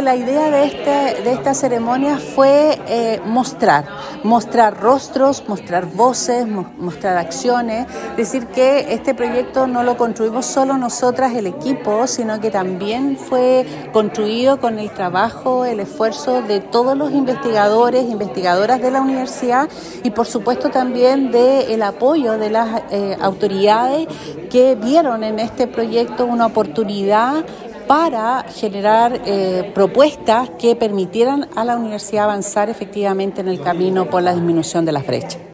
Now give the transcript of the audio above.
la idea de esta ceremonia fue mostrar rostros, mostrar voces, mostrar acciones, decir que este proyecto no lo construimos solo nosotras, el equipo, sino que también fue construido con el trabajo, el esfuerzo de todos los investigadores, investigadoras de la universidad y por supuesto también del apoyo de las autoridades que vieron en este proyecto una oportunidad para generar propuestas que permitieran a la universidad avanzar efectivamente en el camino por la disminución de las brechas.